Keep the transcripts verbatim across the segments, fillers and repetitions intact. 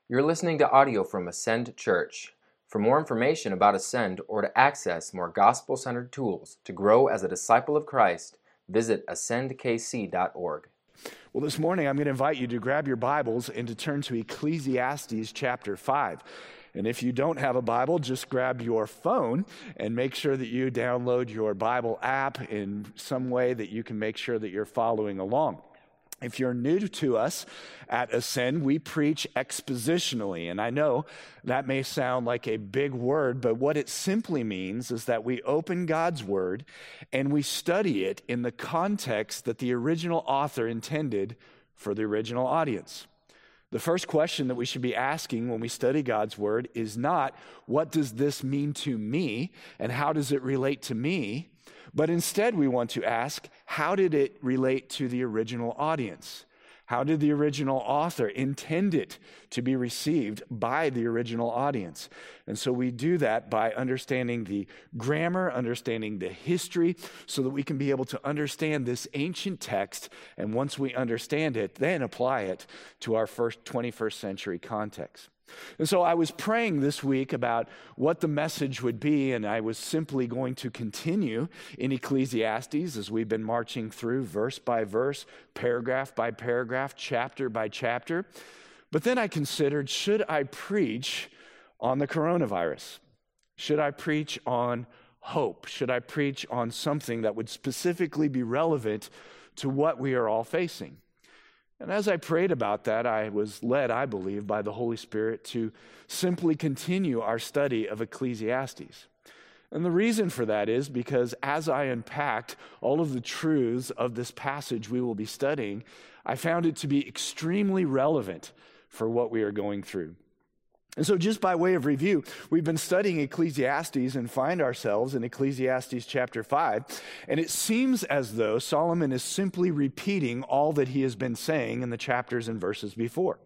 You're listening to audio from Ascend Church. For more information about Ascend or to access more gospel-centered tools to grow as a disciple of Christ, visit ascend k c dot org. Well, this morning I'm going to invite you to grab your Bibles and to turn to Ecclesiastes chapter five. And if you don't have a Bible, just grab your phone and make sure that you download your Bible app in some way that you can make sure that you're following along. If you're new to us at Ascend, we preach expositionally, and I know that may sound like a big word, but what it simply means is that we open God's Word and we study it in the context that the original author intended for the original audience. The first question that we should be asking when we study God's Word is not, what does this mean to me, and how does it relate to me? But instead, we want to ask, how did it relate to the original audience? How did the original author intend it to be received by the original audience? And so we do that by understanding the grammar, understanding the history, so that we can be able to understand this ancient text, and once we understand it, then apply it to our first twenty-first century context. And so I was praying this week about what the message would be, and I was simply going to continue in Ecclesiastes as we've been marching through verse by verse, paragraph by paragraph, chapter by chapter. But then I considered, should I preach on the coronavirus? Should I preach on hope? Should I preach on something that would specifically be relevant to what we are all facing? And as I prayed about that, I was led, I believe, by the Holy Spirit to simply continue our study of Ecclesiastes. And the reason for that is because as I unpacked all of the truths of this passage we will be studying, I found it to be extremely relevant for what we are going through. And so just by way of review, we've been studying Ecclesiastes and find ourselves in Ecclesiastes chapter five. And it seems as though Solomon is simply repeating all that he has been saying in the chapters and verses before.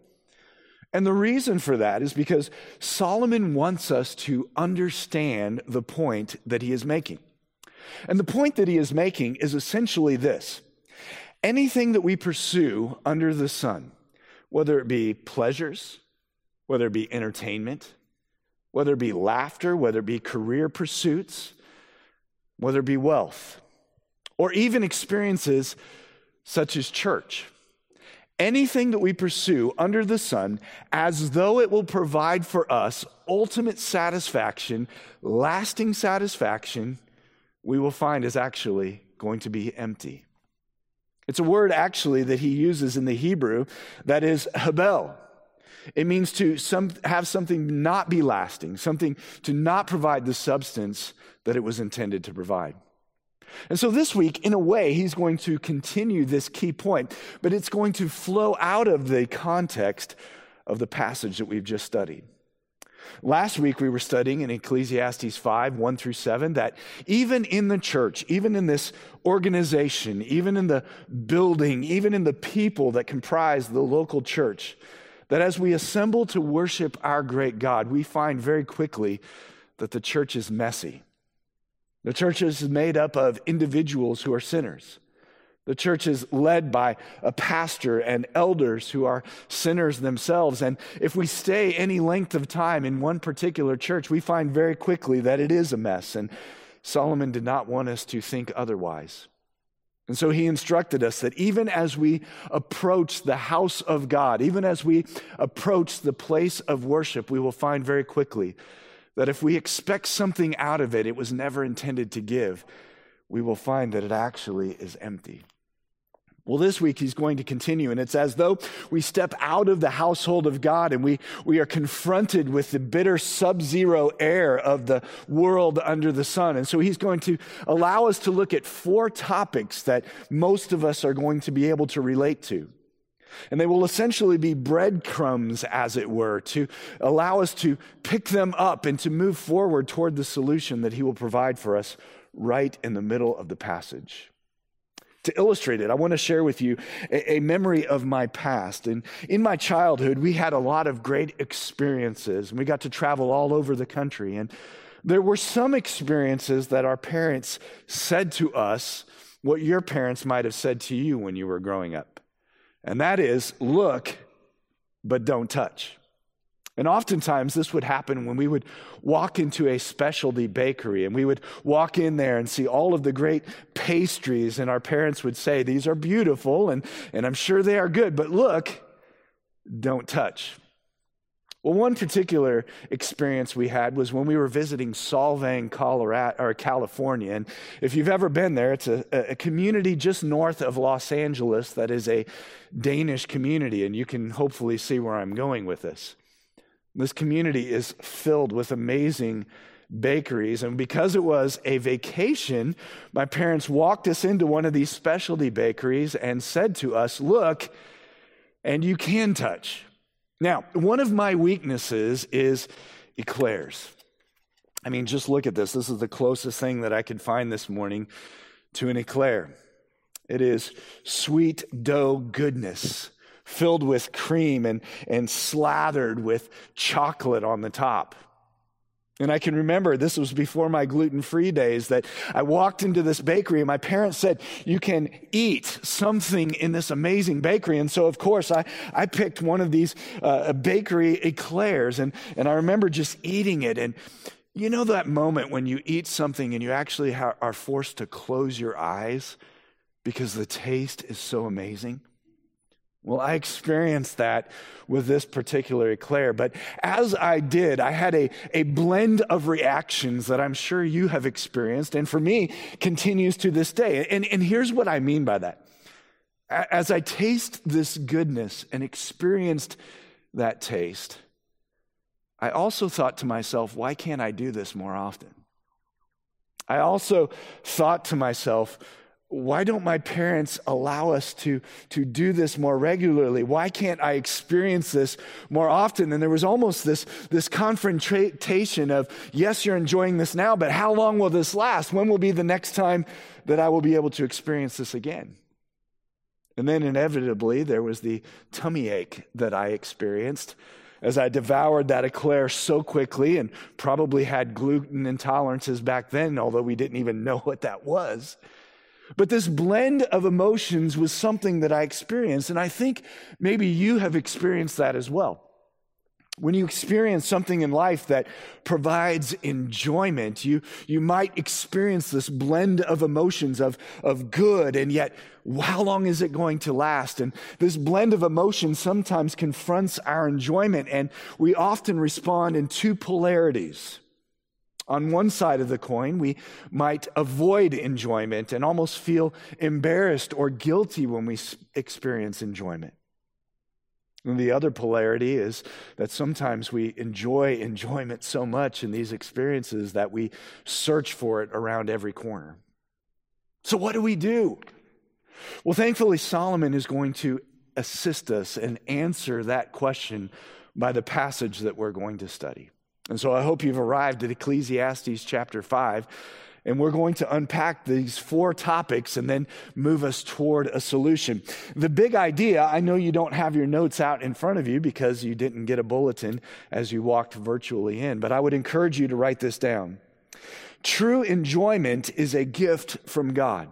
And the reason for that is because Solomon wants us to understand the point that he is making. And the point that he is making is essentially this: anything that we pursue under the sun, whether it be pleasures, whether it be entertainment, whether it be laughter, whether it be career pursuits, whether it be wealth, or even experiences such as church. Anything that we pursue under the sun, as though it will provide for us ultimate satisfaction, lasting satisfaction, we will find is actually going to be empty. It's a word actually that he uses in the Hebrew that is hebel. It means to some, have something not be lasting, something to not provide the substance that it was intended to provide. And so this week, in a way, he's going to continue this key point, but it's going to flow out of the context of the passage that we've just studied. Last week, we were studying in Ecclesiastes five, one through seven, that even in the church, even in this organization, even in the building, even in the people that comprise the local church, that as we assemble to worship our great God, we find very quickly that the church is messy. The church is made up of individuals who are sinners. The church is led by a pastor and elders who are sinners themselves. And if we stay any length of time in one particular church, we find very quickly that it is a mess. And Solomon did not want us to think otherwise. And so he instructed us that even as we approach the house of God, even as we approach the place of worship, we will find very quickly that if we expect something out of it it was never intended to give, we will find that it actually is empty. Well, this week he's going to continue, and it's as though we step out of the household of God and we, we are confronted with the bitter sub-zero air of the world under the sun. And so he's going to allow us to look at four topics that most of us are going to be able to relate to. And they will essentially be breadcrumbs, as it were, to allow us to pick them up and to move forward toward the solution that he will provide for us right in the middle of the passage. To illustrate it, I want to share with you a, a memory of my past. And in my childhood, we had a lot of great experiences, and we got to travel all over the country. And there were some experiences that our parents said to us what your parents might have said to you when you were growing up. And that is, look, but don't touch. And oftentimes this would happen when we would walk into a specialty bakery and we would walk in there and see all of the great pastries, and our parents would say, these are beautiful and, and I'm sure they are good, but look, don't touch. Well, one particular experience we had was when we were visiting Solvang, Colorado, or California. And if you've ever been there, it's a, a community just north of Los Angeles that is a Danish community, and you can hopefully see where I'm going with this. This community is filled with amazing bakeries, and because it was a vacation, my parents walked us into one of these specialty bakeries and said to us, look, and you can touch. Now, one of my weaknesses is eclairs. I mean, just look at this. This is the closest thing that I could find this morning to an eclair. It is sweet dough goodness, filled with cream and, and slathered with chocolate on the top. And I can remember, this was before my gluten-free days, that I walked into this bakery and my parents said, you can eat something in this amazing bakery. And so, of course, I, I picked one of these uh, bakery eclairs, and, and I remember just eating it. And you know that moment when you eat something and you actually ha- are forced to close your eyes because the taste is so amazing? Well, I experienced that with this particular eclair, but as I did, I had a, a blend of reactions that I'm sure you have experienced, and for me, continues to this day. And, and here's what I mean by that. As I taste this goodness and experienced that taste, I also thought to myself, why can't I do this more often? I also thought to myself, why don't my parents allow us to, to do this more regularly? Why can't I experience this more often? And there was almost this, this confrontation of, yes, you're enjoying this now, but how long will this last? When will be the next time that I will be able to experience this again? And then inevitably, there was the tummy ache that I experienced as I devoured that eclair so quickly, and probably had gluten intolerances back then, although we didn't even know what that was. But this blend of emotions was something that I experienced, and I think maybe you have experienced that as well. When you experience something in life that provides enjoyment, you, you might experience this blend of emotions of, of good, and yet how long is it going to last? And this blend of emotions sometimes confronts our enjoyment, and we often respond in two polarities. On one side of the coin, we might avoid enjoyment and almost feel embarrassed or guilty when we experience enjoyment. And the other polarity is that sometimes we enjoy enjoyment so much in these experiences that we search for it around every corner. So what do we do? Well, thankfully, Solomon is going to assist us and answer that question by the passage that we're going to study. And so I hope you've arrived at Ecclesiastes chapter five, and we're going to unpack these four topics and then move us toward a solution. The big idea, I know you don't have your notes out in front of you because you didn't get a bulletin as you walked virtually in, but I would encourage you to write this down. True enjoyment is a gift from God,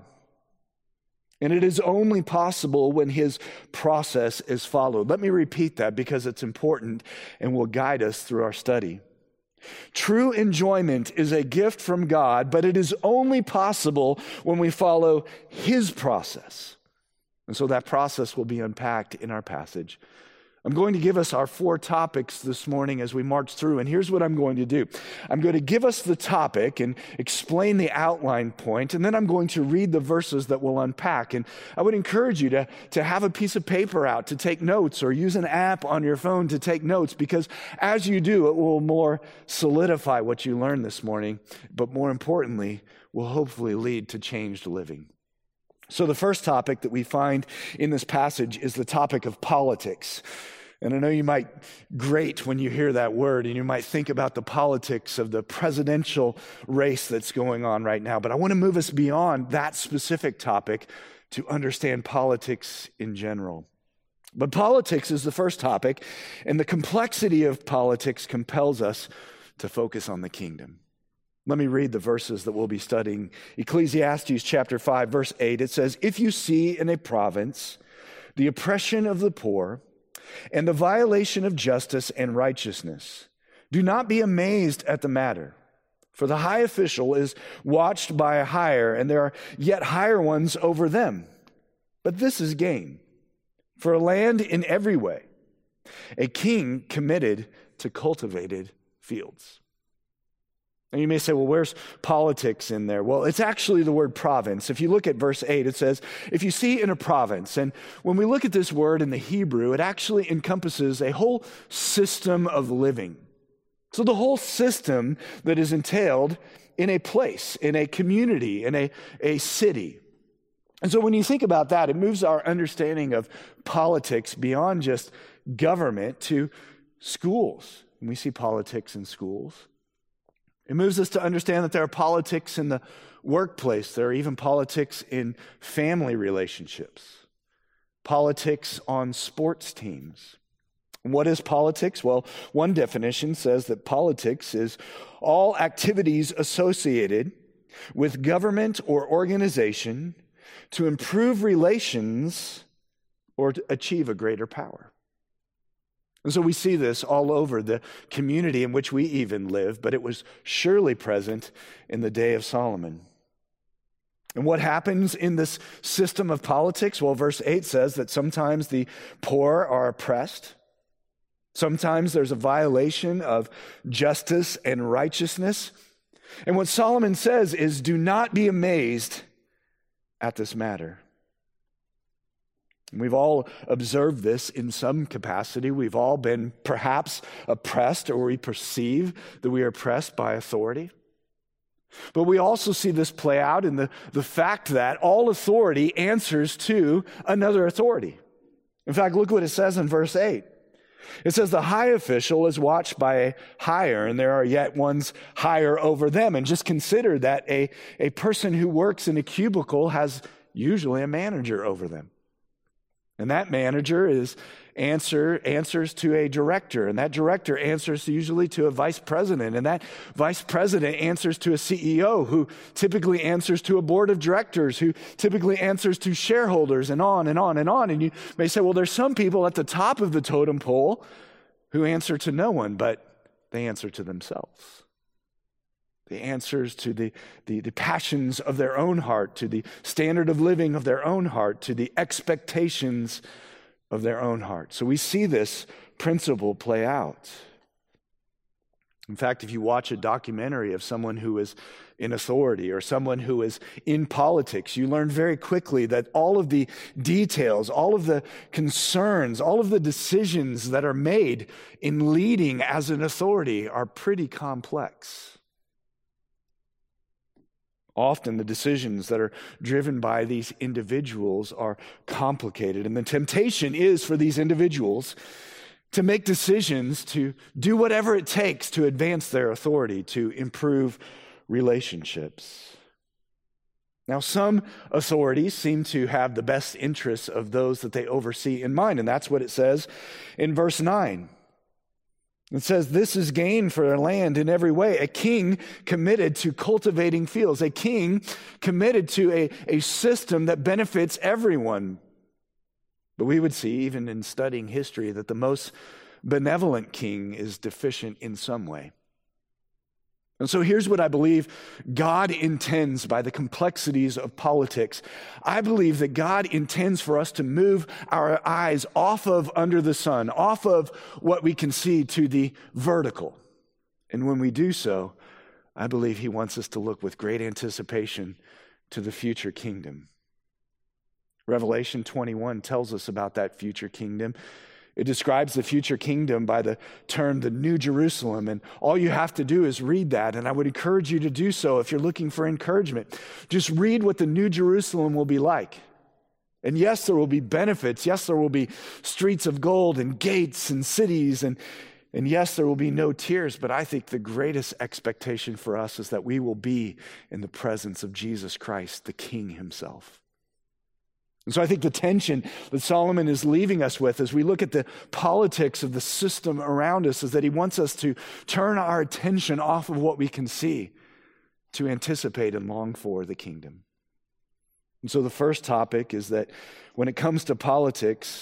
and it is only possible when His process is followed. Let me repeat that because it's important and will guide us through our study. True enjoyment is a gift from God, but it is only possible when we follow His process. And so that process will be unpacked in our passage. I'm going to give us our four topics this morning as we march through, and here's what I'm going to do. I'm going to give us the topic and explain the outline point, and then I'm going to read the verses that we'll unpack. And I would encourage you to, to have a piece of paper out to take notes, or use an app on your phone to take notes, because as you do, it will more solidify what you learned this morning, but more importantly, will hopefully lead to changed living. So the first topic that we find in this passage is the topic of politics. And I know you might grate when you hear that word, and you might think about the politics of the presidential race that's going on right now. But I want to move us beyond that specific topic to understand politics in general. But politics is the first topic, and the complexity of politics compels us to focus on the kingdom. Let me read the verses that we'll be studying. Ecclesiastes chapter five, verse eight, it says, "If you see in a province the oppression of the poor, and the violation of justice and righteousness. Do not be amazed at the matter, for the high official is watched by a higher, and there are yet higher ones over them. But this is gain, for a land in every way, a king committed to cultivated fields. And you may say, well, where's politics in there? Well, it's actually the word province. If you look at verse eight, it says, if you see in a province, and when we look at this word in the Hebrew, it actually encompasses a whole system of living. So the whole system that is entailed in a place, in a community, in a, a city. And so when you think about that, it moves our understanding of politics beyond just government to schools. And we see politics in schools. It moves us to understand that there are politics in the workplace. There are even politics in family relationships, politics on sports teams. What is politics? Well, one definition says that politics is all activities associated with government or organization to improve relations or to achieve a greater power. And so we see this all over the community in which we even live, but it was surely present in the day of Solomon. And what happens in this system of politics? Well, verse eight says that sometimes the poor are oppressed. Sometimes there's a violation of justice and righteousness. And what Solomon says is, do not be amazed at this matter. We've all observed this in some capacity. We've all been perhaps oppressed, or we perceive that we are oppressed by authority. But we also see this play out in the, the fact that all authority answers to another authority. In fact, look what it says in verse eight. It says the high official is watched by a higher, and there are yet ones higher over them. And just consider that a, a person who works in a cubicle has usually a manager over them. And that manager is answer answers to a director, and that director answers usually to a vice president, and that vice president answers to a C E O, who typically answers to a board of directors, who typically answers to shareholders, and on and on and on. And you may say, well, there's some people at the top of the totem pole who answer to no one, but they answer to themselves. The answers to the, the, the passions of their own heart, to the standard of living of their own heart, to the expectations of their own heart. So we see this principle play out. In fact, if you watch a documentary of someone who is in authority or someone who is in politics, you learn very quickly that all of the details, all of the concerns, all of the decisions that are made in leading as an authority are pretty complex. Often the decisions that are driven by these individuals are complicated, and the temptation is for these individuals to make decisions to do whatever it takes to advance their authority, to improve relationships. Now, some authorities seem to have the best interests of those that they oversee in mind, and that's what it says in verse nine. It says, this is gain for their land in every way. A king committed to cultivating fields. A king committed to a, a system that benefits everyone. But we would see, even in studying history, that the most benevolent king is deficient in some way. And so here's what I believe God intends by the complexities of politics. I believe that God intends for us to move our eyes off of under the sun, off of what we can see, to the vertical. And when we do so, I believe he wants us to look with great anticipation to the future kingdom. Revelation twenty-one tells us about that future kingdom. It describes the future kingdom by the term, the New Jerusalem. And all you have to do is read that. And I would encourage you to do so if you're looking for encouragement. Just read what the New Jerusalem will be like. And yes, there will be benefits. Yes, there will be streets of gold and gates and cities. And, and yes, there will be no tears. But I think the greatest expectation for us is that we will be in the presence of Jesus Christ, the King himself. And so I think the tension that Solomon is leaving us with as we look at the politics of the system around us is that he wants us to turn our attention off of what we can see to anticipate and long for the kingdom. And so the first topic is that when it comes to politics,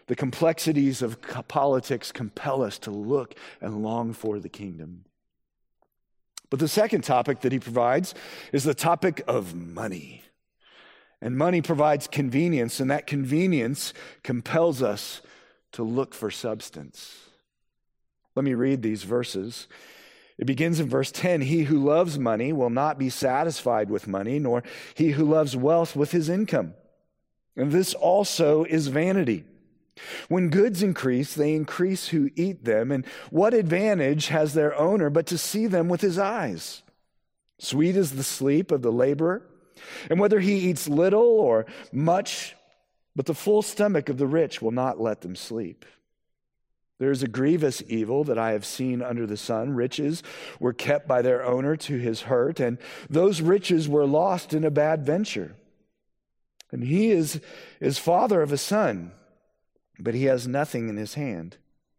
The complexities of politics compel us to look and long for the kingdom. But the second topic that he provides is the topic of money. And money provides convenience, and that convenience compels us to look for substance. Let me read these verses. It begins in verse ten. He who loves money will not be satisfied with money, nor he who loves wealth with his income. And this also is vanity. When goods increase, they increase who eat them. And what advantage has their owner but to see them with his eyes? Sweet is the sleep of the laborer, and whether he eats little or much, but the full stomach of the rich will not let them sleep. There is a grievous evil that I have seen under the sun. Riches were kept by their owner to his hurt, and those riches were lost in a bad venture. And he is, is father of a son, but he has nothing in his hand.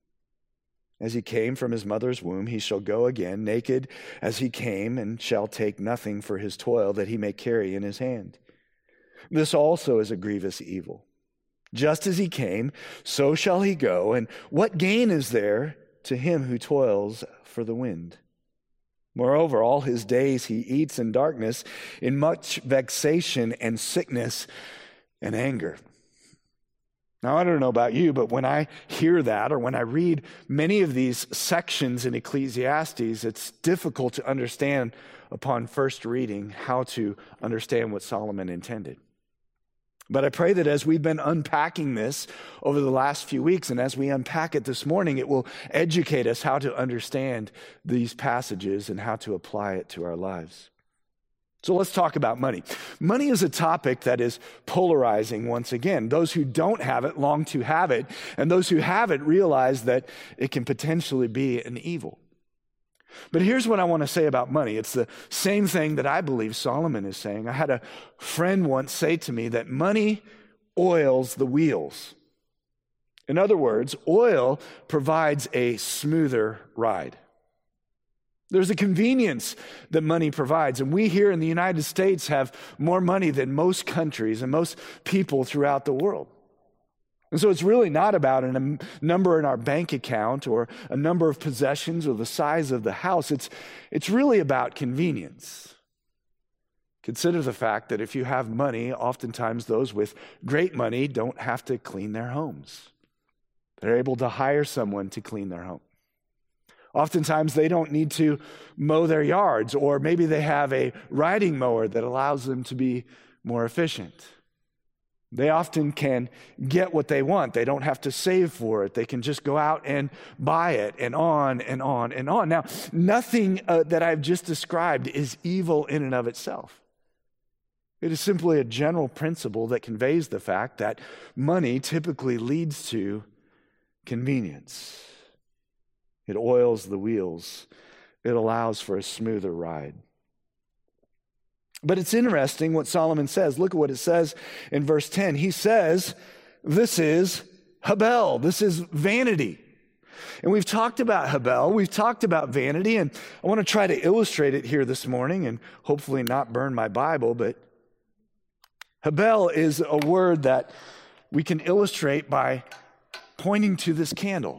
As he came from his mother's womb, he shall go again, naked as he came, and shall take nothing for his toil that he may carry in his hand. This also is a grievous evil. Just as he came, so shall he go, and what gain is there to him who toils for the wind? Moreover, all his days he eats in darkness, in much vexation and sickness and anger. Now, I don't know about you, but when I hear that, or when I read many of these sections in Ecclesiastes, it's difficult to understand upon first reading how to understand what Solomon intended. But I pray that as we've been unpacking this over the last few weeks, and as we unpack it this morning, it will educate us how to understand these passages and how to apply it to our lives. So let's talk about money. Money is a topic that is polarizing once again. Those who don't have it long to have it, and those who have it realize that it can potentially be an evil. But here's what I want to say about money. It's the same thing that I believe Solomon is saying. I had a friend once say to me that money oils the wheels. In other words, oil provides a smoother ride. There's a convenience that money provides. And we here in the United States have more money than most countries and most people throughout the world. And so it's really not about a number in our bank account or a number of possessions or the size of the house. It's, it's really about convenience. Consider the fact that if you have money, oftentimes those with great money don't have to clean their homes. They're able to hire someone to clean their home. Oftentimes they don't need to mow their yards, or maybe they have a riding mower that allows them to be more efficient. They often can get what they want. They don't have to save for it. They can just go out and buy it, and on and on and on. Now, nothing uh, that I've just described is evil in and of itself. It is simply a general principle that conveys the fact that money typically leads to convenience. It oils the wheels. It allows for a smoother ride. But it's interesting what Solomon says. Look at what it says in verse ten. He says, this is Habel. This is vanity. And we've talked about Habel. We've talked about vanity. And I want to try to illustrate it here this morning and hopefully not burn my Bible. But Habel is a word that we can illustrate by pointing to this candle.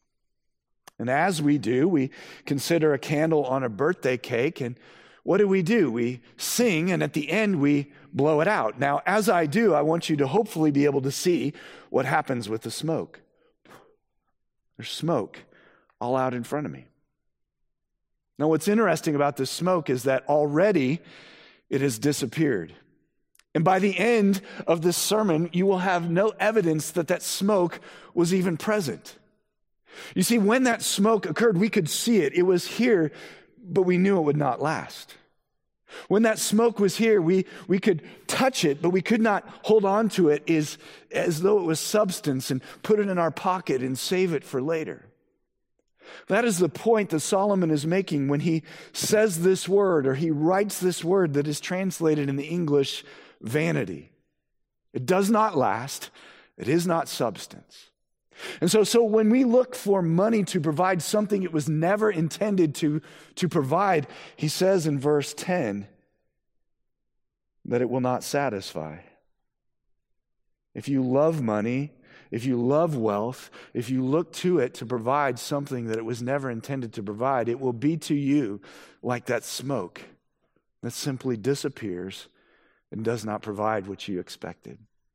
And as we do, we consider a candle on a birthday cake, and what do we do? We sing, and at the end, we blow it out. Now, as I do, I want you to hopefully be able to see what happens with the smoke. There's smoke all out in front of me. Now, what's interesting about this smoke is that already it has disappeared. And by the end of this sermon, you will have no evidence that that smoke was even present. You see, when that smoke occurred, we could see it. It was here, but we knew it would not last. When that smoke was here, we, we could touch it, but we could not hold on to it as, as though it was substance and put it in our pocket and save it for later. That is the point that Solomon is making when he says this word, or he writes this word that is translated in the English, vanity. It does not last. It is not substance. And so, so when we look for money to provide something it was never intended to, to provide, he says in verse ten that it will not satisfy. If you love money if you love wealth, if you look to it to provide something that it was never intended to provide, it will be to you like that smoke that simply disappears and does not provide what you expected.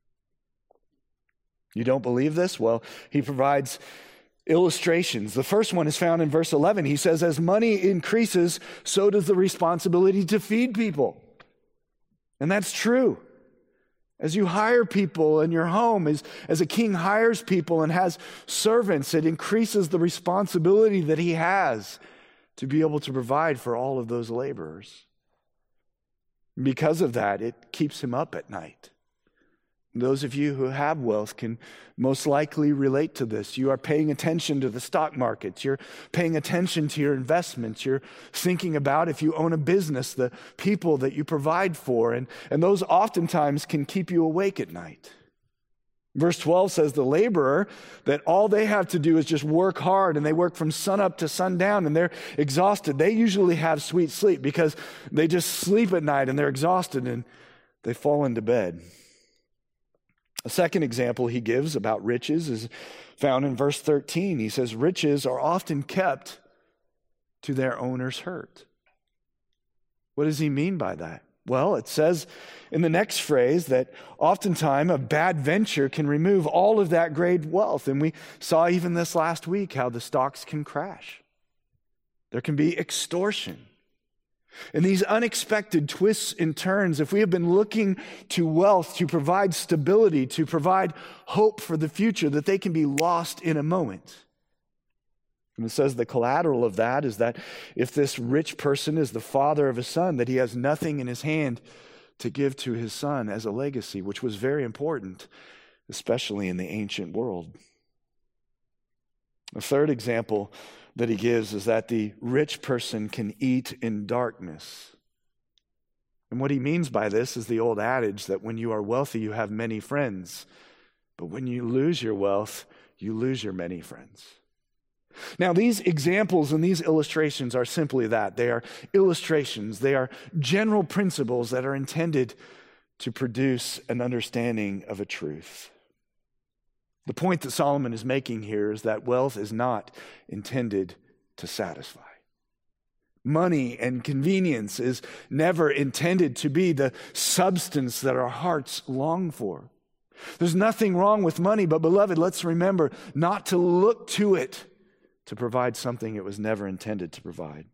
You don't believe this? Well, he provides illustrations. The first one is found in verse eleven. He says, as money increases, so does the responsibility to feed people. And that's true. As you hire people in your home, as, as a king hires people and has servants, it increases the responsibility that he has to be able to provide for all of those laborers. Because of that, it keeps him up at night. Those of you who have wealth can most likely relate to this. You are paying attention to the stock markets. You're paying attention to your investments. You're thinking about, if you own a business, the people that you provide for. And, and those oftentimes can keep you awake at night. Verse twelve says the laborer, that all they have to do is just work hard, and they work from sunup to sundown, and they're exhausted. They usually have sweet sleep because they just sleep at night and they're exhausted and they fall into bed. A second example he gives about riches is found in verse thirteen. He says, riches are often kept to their owner's hurt. What does he mean by that? Well, it says in the next phrase that oftentimes a bad venture can remove all of that great wealth. And we saw even this last week how the stocks can crash. There can be extortion. And these unexpected twists and turns, if we have been looking to wealth to provide stability, to provide hope for the future, that they can be lost in a moment. And it says the collateral of that is that if this rich person is the father of a son, that he has nothing in his hand to give to his son as a legacy, which was very important, especially in the ancient world. A third example that he gives is that the rich person can eat in darkness. And what he means by this is the old adage that when you are wealthy, you have many friends. But when you lose your wealth, you lose your many friends. Now, these examples and these illustrations are simply that. They are illustrations. They are general principles that are intended to produce an understanding of a truth. The point that Solomon is making here is that wealth is not intended to satisfy. Money and convenience is never intended to be the substance that our hearts long for. There's nothing wrong with money, but beloved, let's remember not to look to it to provide something it was never intended to provide.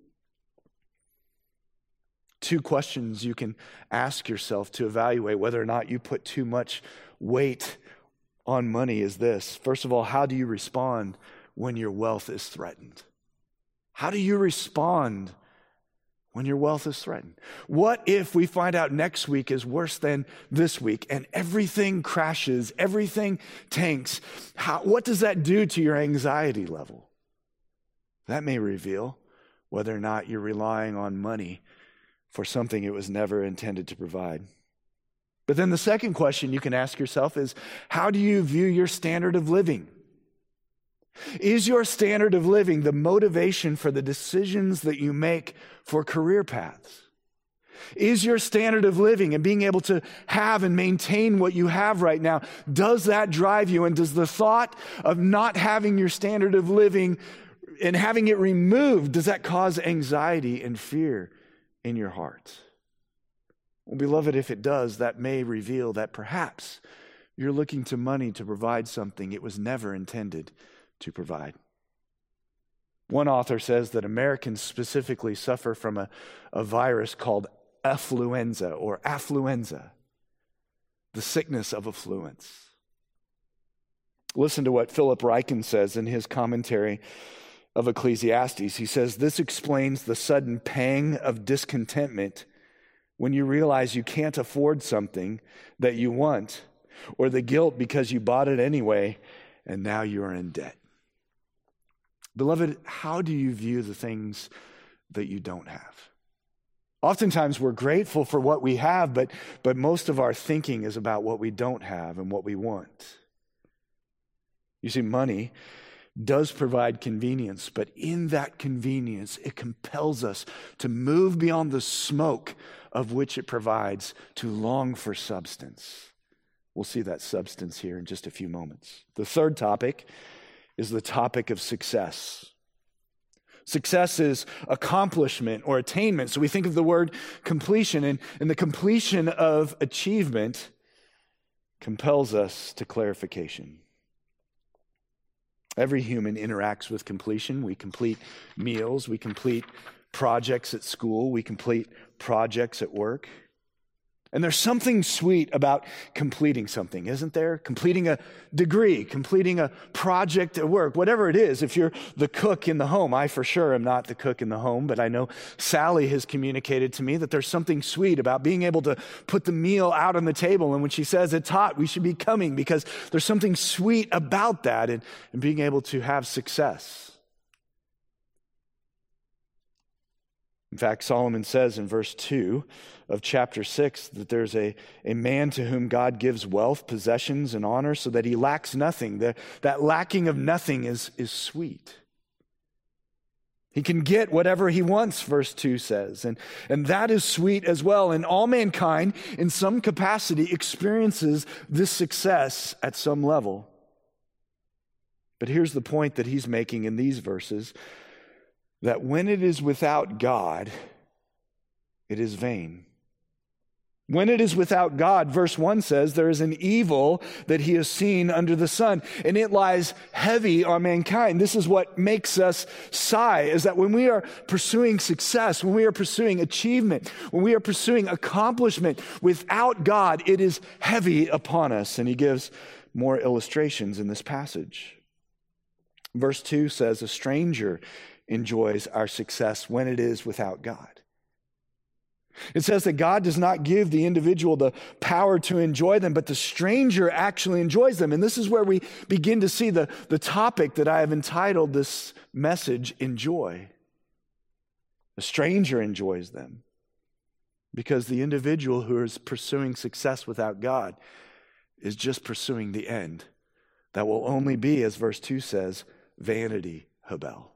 Two questions you can ask yourself to evaluate whether or not you put too much weight on money is this. First of all, how do you respond when your wealth is threatened? How do you respond when your wealth is threatened? What if we find out next week is worse than this week and everything crashes, everything tanks? How, what does that do to your anxiety level? That may reveal whether or not you're relying on money for something it was never intended to provide. But then the second question you can ask yourself is, how do you view your standard of living? Is your standard of living the motivation for the decisions that you make for career paths? Is your standard of living and being able to have and maintain what you have right now, does that drive you? And does the thought of not having your standard of living and having it removed, does that cause anxiety and fear in your heart? Well, beloved, if it does, that may reveal that perhaps you're looking to money to provide something it was never intended to provide. One author says that Americans specifically suffer from a, a virus called affluenza or affluenza, the sickness of affluence. Listen to what Philip Ryken says in his commentary of Ecclesiastes. He says, this explains the sudden pang of discontentment when you realize you can't afford something that you want, or the guilt because you bought it anyway and now you're in debt. Beloved, how do you view the things that you don't have? Oftentimes we're grateful for what we have, but, but most of our thinking is about what we don't have and what we want. You see, money does provide convenience, but in that convenience, it compels us to move beyond the smoke of which it provides to long for substance. We'll see that substance here in just a few moments. The third topic is the topic of success. Success is accomplishment or attainment. So we think of the word completion, and, and the completion of achievement compels us to clarification. Every human interacts with completion. We complete meals, we complete projects at school, we complete projects at work. And there's something sweet about completing something, isn't there? Completing a degree, completing a project at work, whatever it is. If you're the cook in the home, I for sure am not the cook in the home, but I know Sally has communicated to me that there's something sweet about being able to put the meal out on the table. And when she says it's hot, we should be coming, because there's something sweet about that and, and being able to have success. In fact, Solomon says in verse two of chapter six that there's a, a man to whom God gives wealth, possessions, and honor so that he lacks nothing. The, that lacking of nothing is, is sweet. He can get whatever he wants, verse two says, and, and that is sweet as well. And all mankind, in some capacity, experiences this success at some level. But here's the point that he's making in these verses, that when it is without God, it is vain. When it is without God, verse one says, there is an evil that he has seen under the sun, and it lies heavy on mankind. This is what makes us sigh, is that when we are pursuing success, when we are pursuing achievement, when we are pursuing accomplishment without God, it is heavy upon us. And he gives more illustrations in this passage. Verse two says, a stranger enjoys our success when it is without God. It says that God does not give the individual the power to enjoy them, but the stranger actually enjoys them. And this is where we begin to see the, the topic that I have entitled this message, Enjoy. The stranger enjoys them because the individual who is pursuing success without God is just pursuing the end. That will only be, as verse two says, vanity, Habel.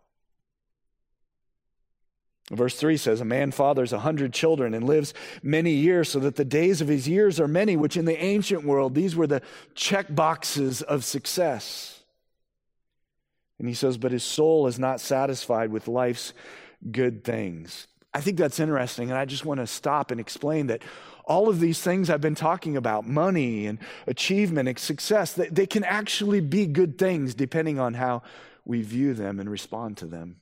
Verse three says, a man fathers a hundred children and lives many years, so that the days of his years are many, which in the ancient world, these were the check boxes of success. And he says, but his soul is not satisfied with life's good things. I think that's interesting, and I just want to stop and explain that all of these things I've been talking about, money and achievement and success, they, they can actually be good things depending on how we view them and respond to them.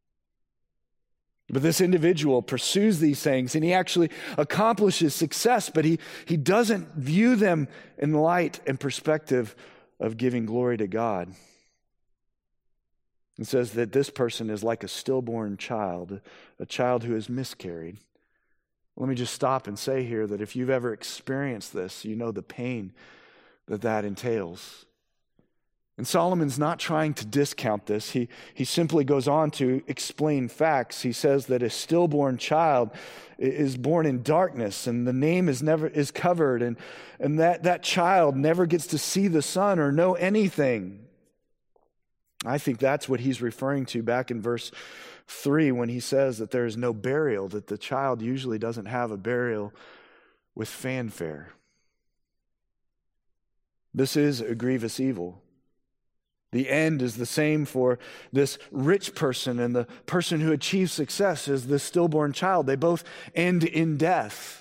But this individual pursues these things and he actually accomplishes success, but he, he doesn't view them in light and perspective of giving glory to God. It says that this person is like a stillborn child, a child who has miscarried. Let me just stop and say here that if you've ever experienced this, you know the pain that that entails. And Solomon's not trying to discount this. He, he simply goes on to explain facts. He says that a stillborn child is born in darkness, and the name is never is covered, and, and that, that child never gets to see the sun or know anything. I think that's what he's referring to back in verse three when he says that there is no burial, that the child usually doesn't have a burial with fanfare. This is a grievous evil. The end is the same for this rich person and the person who achieves success as this stillborn child. They both end in death.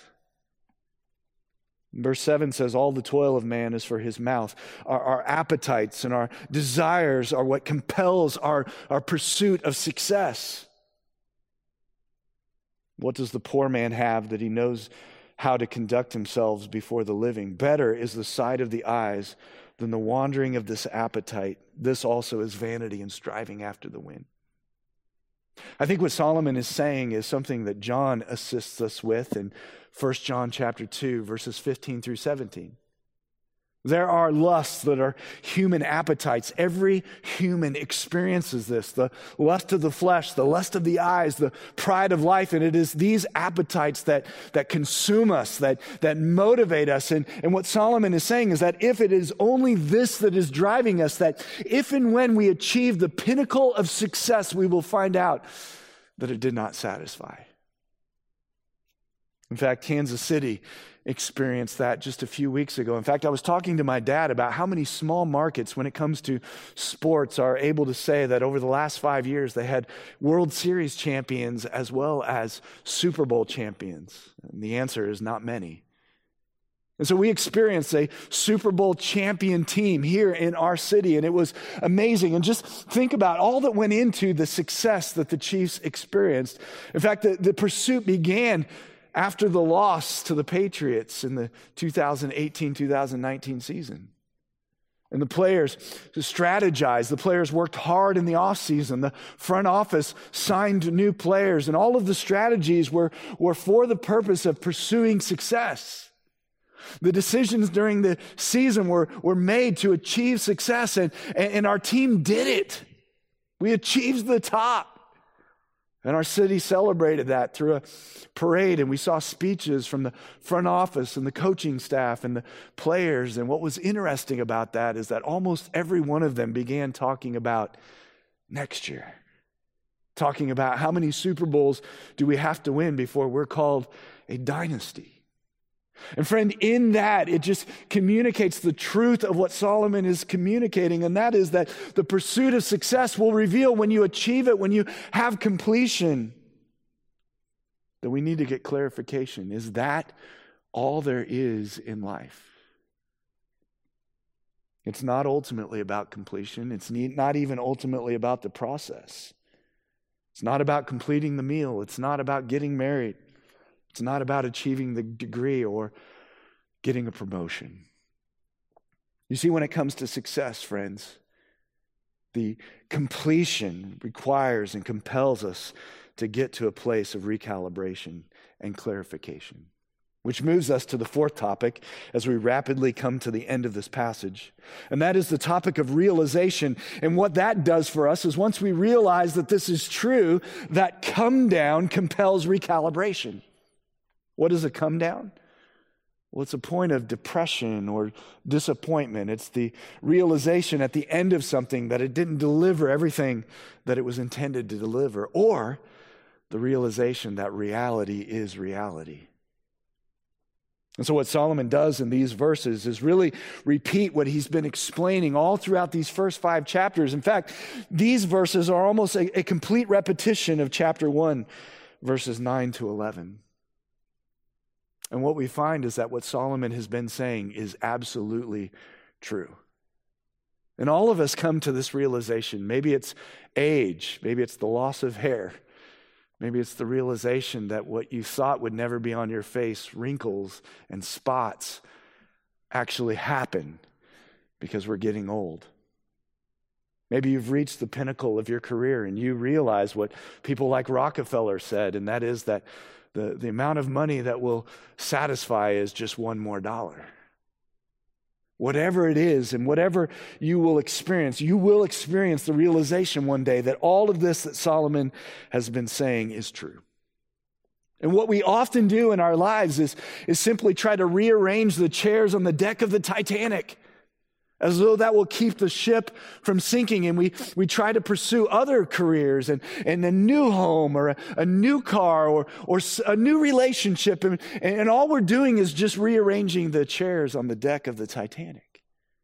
Verse seven says, all the toil of man is for his mouth. Our, our appetites and our desires are what compels our, our pursuit of success. What does the poor man have that he knows how to conduct himself before the living? Better is the sight of the eyes than the wandering of this appetite. This also is vanity and striving after the wind. I think what Solomon is saying is something that John assists us with in First John chapter two, verses fifteen through seventeen. There are lusts that are human appetites. Every human experiences this. The lust of the flesh, the lust of the eyes, the pride of life. And it is these appetites that, that consume us, that, that motivate us. And, and what Solomon is saying is that if it is only this that is driving us, that if and when we achieve the pinnacle of success, we will find out that it did not satisfy. In fact, Kansas City experienced that just a few weeks ago. In fact, I was talking to my dad about how many small markets, when it comes to sports, are able to say that over the last five years they had World Series champions as well as Super Bowl champions. And the answer is not many. And so we experienced a Super Bowl champion team here in our city, and it was amazing. And just think about all that went into the success that the Chiefs experienced. In fact, the, the pursuit began after the loss to the Patriots in the two thousand eighteen two thousand nineteen season. And the players strategized. The players worked hard in the offseason. The front office signed new players. And all of the strategies were, were for the purpose of pursuing success. The decisions during the season were, were made to achieve success. And, and our team did it. We achieved the top. And our city celebrated that through a parade, and we saw speeches from the front office and the coaching staff and the players. And what was interesting about that is that almost every one of them began talking about next year, talking about how many Super Bowls do we have to win before we're called a dynasty. And friend, in that, it just communicates the truth of what Solomon is communicating, and that is that the pursuit of success will reveal when you achieve it, when you have completion, that we need to get clarification. Is that all there is in life? It's not ultimately about completion. It's not even ultimately about the process. It's not about completing the meal. It's not about getting married. It's not about achieving the degree or getting a promotion. You see, when it comes to success, friends, the completion requires and compels us to get to a place of recalibration and clarification. Which moves us to the fourth topic as we rapidly come to the end of this passage. And that is the topic of realization. And what that does for us is once we realize that this is true, that come down compels recalibration. What is a come down? Well, it's a point of depression or disappointment. It's the realization at the end of something that it didn't deliver everything that it was intended to deliver, or the realization that reality is reality. And so what Solomon does in these verses is really repeat what he's been explaining all throughout these first five chapters. In fact, these verses are almost a, a complete repetition of chapter one, verses nine to eleven. And what we find is that what Solomon has been saying is absolutely true. And all of us come to this realization. Maybe it's age. Maybe it's the loss of hair. Maybe it's the realization that what you thought would never be on your face, wrinkles and spots, actually happen because we're getting old. Maybe you've reached the pinnacle of your career and you realize what people like Rockefeller said, and that is that The, the amount of money that will satisfy is just one more dollar. Whatever it is and whatever you will experience, you will experience the realization one day that all of this that Solomon has been saying is true. And what we often do in our lives is, is simply try to rearrange the chairs on the deck of the Titanic, as though that will keep the ship from sinking. And we, we try to pursue other careers and, and a new home or a, a new car or, or a new relationship. And, and all we're doing is just rearranging the chairs on the deck of the Titanic.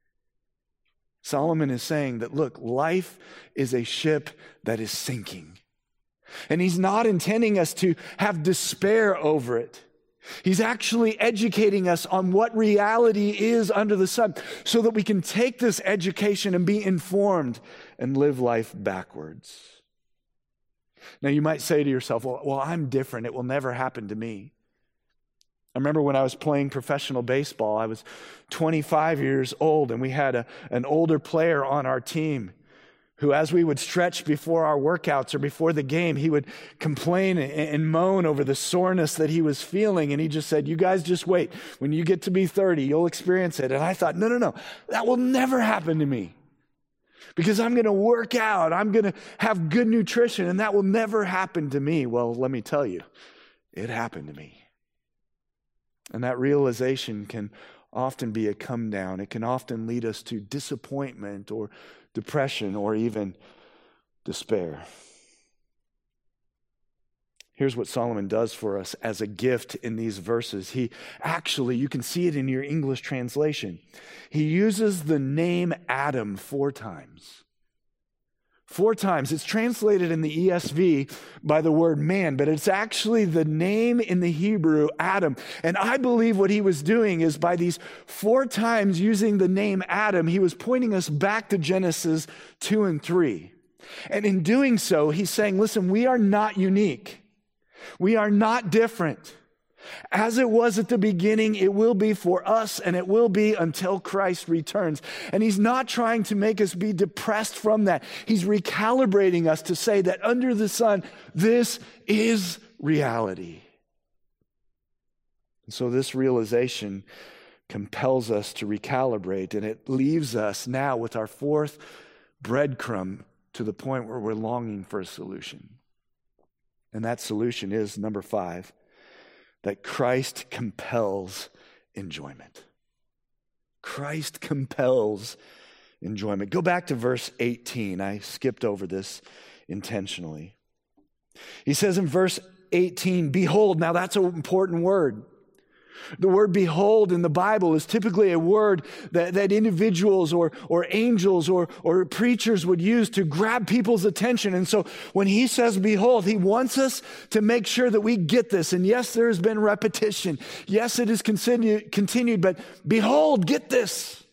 Solomon is saying that, look, life is a ship that is sinking. And he's not intending us to have despair over it. He's actually educating us on what reality is under the sun so that we can take this education and be informed and live life backwards. Now, you might say to yourself, well, well, I'm different. It will never happen to me. I remember when I was playing professional baseball, I was twenty-five years old, and we had a, an older player on our team who, as we would stretch before our workouts or before the game, he would complain and, and moan over the soreness that he was feeling. And he just said, you guys just wait. When you get to be thirty, you'll experience it. And I thought, no, no, no, that will never happen to me because I'm going to work out. I'm going to have good nutrition, and that will never happen to me. Well, let me tell you, it happened to me. And that realization can often be a come down. It can often lead us to disappointment or depression or even despair. Here's what Solomon does for us as a gift in these verses. He actually, you can see it in your English translation. He uses the name Adam four times. Four times. It's translated in the E S V by the word man, but it's actually the name in the Hebrew, Adam. And I believe what he was doing is by these four times using the name Adam, he was pointing us back to Genesis two and three. And in doing so, he's saying, listen, we are not unique. We are not different. As it was at the beginning, it will be for us, and it will be until Christ returns. And he's not trying to make us be depressed from that. He's recalibrating us to say that under the sun, this is reality. And so this realization compels us to recalibrate, and it leaves us now with our fourth breadcrumb to the point where we're longing for a solution. And that solution is, number five, that Christ compels enjoyment. Christ compels enjoyment. Go back to verse eighteen. I skipped over this intentionally. He says in verse eighteen, behold. Now that's an important word. The word behold in the Bible is typically a word that, that individuals or, or angels or, or preachers would use to grab people's attention. And so when he says behold, he wants us to make sure that we get this. And yes, there has been repetition. Yes, it is continued, continued, but behold, get this.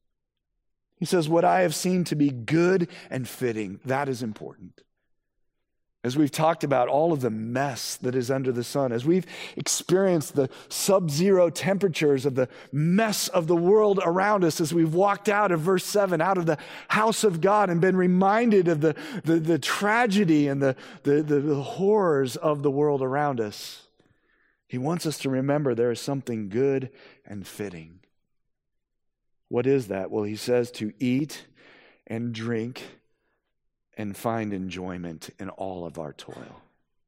He says, what I have seen to be good and fitting, that is important. As we've talked about all of the mess that is under the sun, as we've experienced the sub-zero temperatures of the mess of the world around us, as we've walked out of verse seven, out of the house of God and been reminded of the, the, the tragedy and the, the, the, the horrors of the world around us, he wants us to remember there is something good and fitting. What is that? Well, he says to eat and drink and find enjoyment in all of our toil.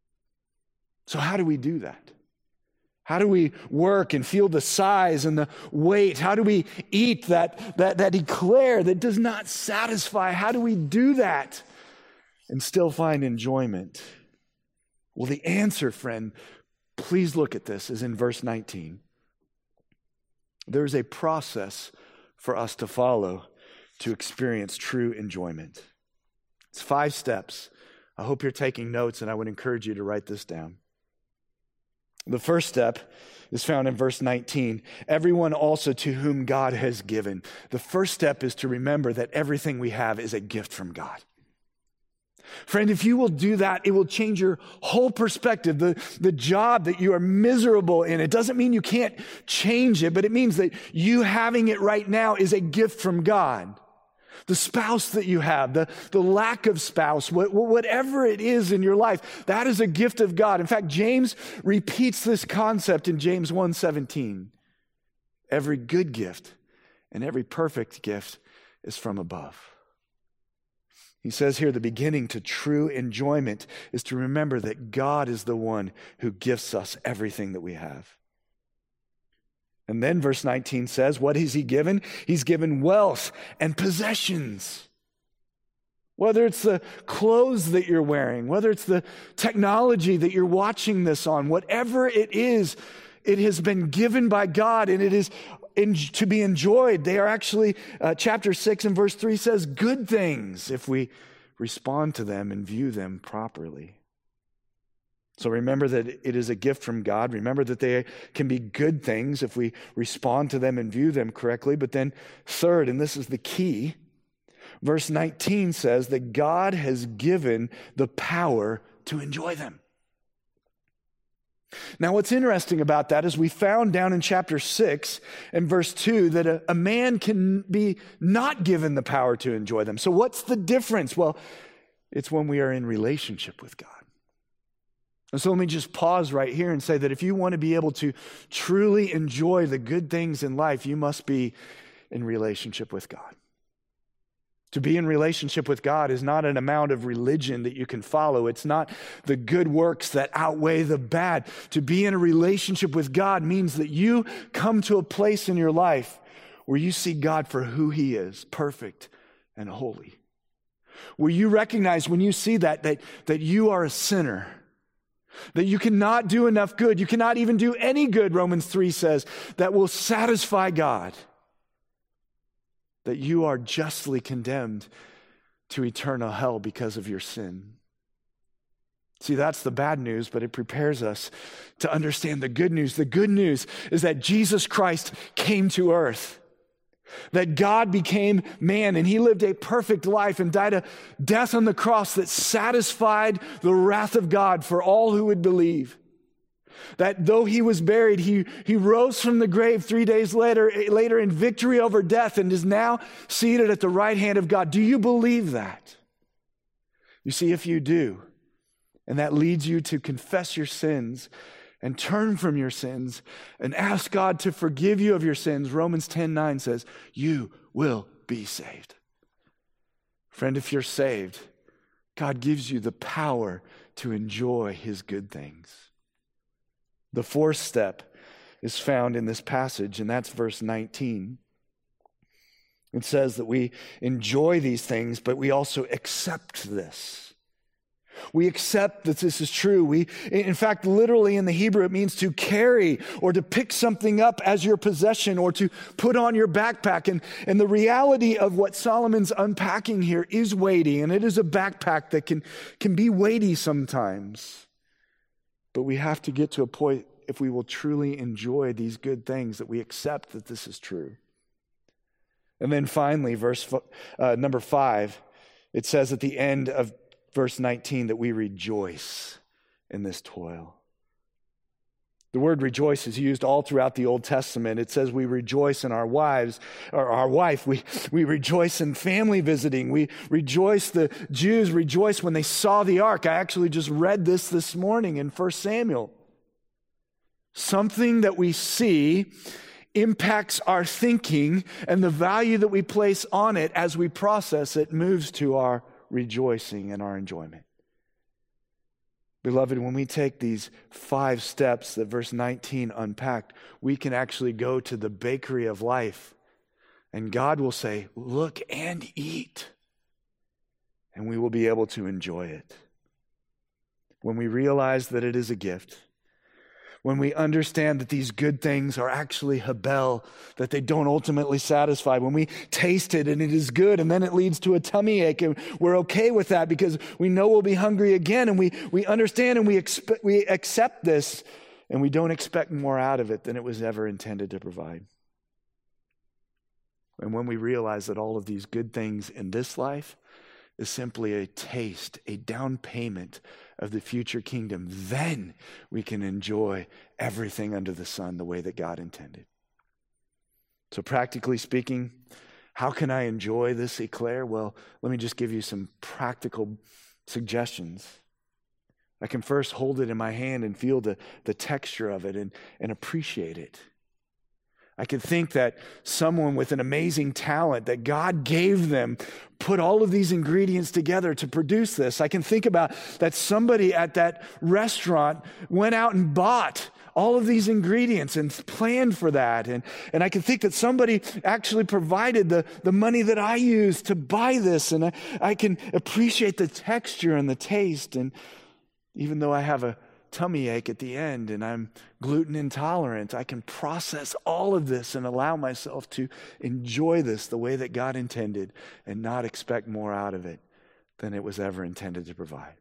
So how do we do that? How do we work and feel the size and the weight? How do we eat that, that, that eclair that does not satisfy? How do we do that and still find enjoyment? Well, the answer, friend, please look at this, is in verse nineteen. There's a process for us to follow to experience true enjoyment. It's five steps. I hope you're taking notes, and I would encourage you to write this down. The first step is found in verse nineteen. Everyone also to whom God has given. The first step is to remember that everything we have is a gift from God. Friend, if you will do that, it will change your whole perspective. The, the job that you are miserable in, it doesn't mean you can't change it, but it means that you having it right now is a gift from God. The spouse that you have, the, the lack of spouse, what, whatever it is in your life, that is a gift of God. In fact, James repeats this concept in James one seventeen. Every good gift and every perfect gift is from above. He says here, the beginning to true enjoyment is to remember that God is the one who gives us everything that we have. And then verse nineteen says, what has he given? He's given wealth and possessions. Whether it's the clothes that you're wearing, whether it's the technology that you're watching this on, whatever it is, it has been given by God and it is in, to be enjoyed. They are actually, uh, chapter six and verse three says, good things if we respond to them and view them properly. So remember that it is a gift from God. Remember that they can be good things if we respond to them and view them correctly. But then third, and this is the key, verse nineteen says that God has given the power to enjoy them. Now, what's interesting about that is we found down in chapter six and verse two that a, a man can be not given the power to enjoy them. So what's the difference? Well, it's when we are in relationship with God. And so let me just pause right here and say that if you want to be able to truly enjoy the good things in life, you must be in relationship with God. To be in relationship with God is not an amount of religion that you can follow. It's not the good works that outweigh the bad. To be in a relationship with God means that you come to a place in your life where you see God for who he is, perfect and holy. Where you recognize when you see that, that, that you are a sinner. that you cannot do enough good. You cannot even do any good, Romans three says, that will satisfy God. That you are justly condemned to eternal hell because of your sin. See, that's the bad news, but it prepares us to understand the good news. The good news is that Jesus Christ came to earth. That God became man and he lived a perfect life and died a death on the cross that satisfied the wrath of God for all who would believe. That though he was buried, he, he rose from the grave three days later, later in victory over death and is now seated at the right hand of God. Do you believe that? You see, if you do, and that leads you to confess your sins and turn from your sins and ask God to forgive you of your sins, Romans ten nine says, you will be saved. Friend, if you're saved, God gives you the power to enjoy his good things. The fourth step is found in this passage, and that's verse nineteen. It says that we enjoy these things, but we also accept this. We accept that this is true. We, in fact, literally in the Hebrew, it means to carry or to pick something up as your possession or to put on your backpack. And, and the reality of what Solomon's unpacking here is weighty, and it is a backpack that can, can be weighty sometimes. But we have to get to a point, if we will truly enjoy these good things, that we accept that this is true. And then finally, verse uh, number five, it says at the end of verse nineteen that we rejoice in this toil. The word rejoice is used all throughout the Old Testament. It says we rejoice in our wives, or our wife. We, we rejoice in family visiting. We rejoice, the Jews rejoiced when they saw the ark. I actually just read this this morning in First Samuel. Something that we see impacts our thinking, and the value that we place on it as we process it moves to our rejoicing and our enjoyment. Beloved, when we take these five steps that verse nineteen unpacked, we can actually go to the bakery of life, and God will say, look and eat, and we will be able to enjoy it. When we realize that it is a gift, when we understand that these good things are actually habel, that they don't ultimately satisfy, when we taste it and it is good and then it leads to a tummy ache, and we're okay with that because we know we'll be hungry again, and we, we understand and we, expe- we accept this, and we don't expect more out of it than it was ever intended to provide. And when we realize that all of these good things in this life is simply a taste, a down payment of the future kingdom, then we can enjoy everything under the sun the way that God intended. So practically speaking, how can I enjoy this eclair? Well, let me just give you some practical suggestions. I can first hold it in my hand and feel the, the texture of it and, and appreciate it. I can think that someone with an amazing talent that God gave them put all of these ingredients together to produce this. I can think about that somebody at that restaurant went out and bought all of these ingredients and planned for that. And, and I can think that somebody actually provided the, the money that I used to buy this. And I, I can appreciate the texture and the taste. And even though I have a tummy ache at the end and I'm gluten intolerant, I can process all of this and allow myself to enjoy this the way that God intended and not expect more out of it than it was ever intended to provide.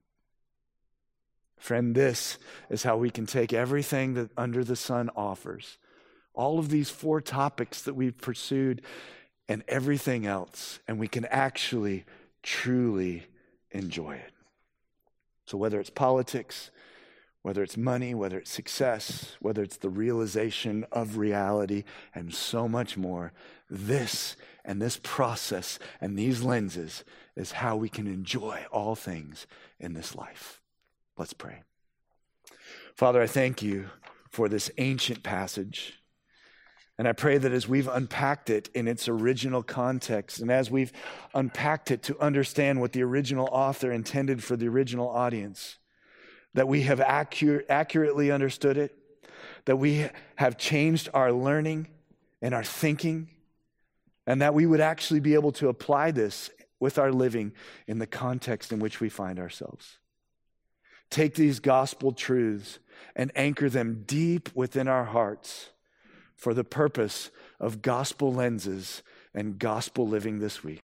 Friend, this is how we can take everything that under the sun offers, all of these four topics that we've pursued and everything else, and we can actually truly enjoy it. So whether it's politics, whether it's money, whether it's success, whether it's the realization of reality, and so much more, this and this process and these lenses is how we can enjoy all things in this life. Let's pray. Father, I thank you for this ancient passage. And I pray that as we've unpacked it in its original context, and as we've unpacked it to understand what the original author intended for the original audience, that we have accurate, accurately understood it, that we have changed our learning and our thinking, and that we would actually be able to apply this with our living in the context in which we find ourselves. take these gospel truths and anchor them deep within our hearts for the purpose of gospel lenses and gospel living this week.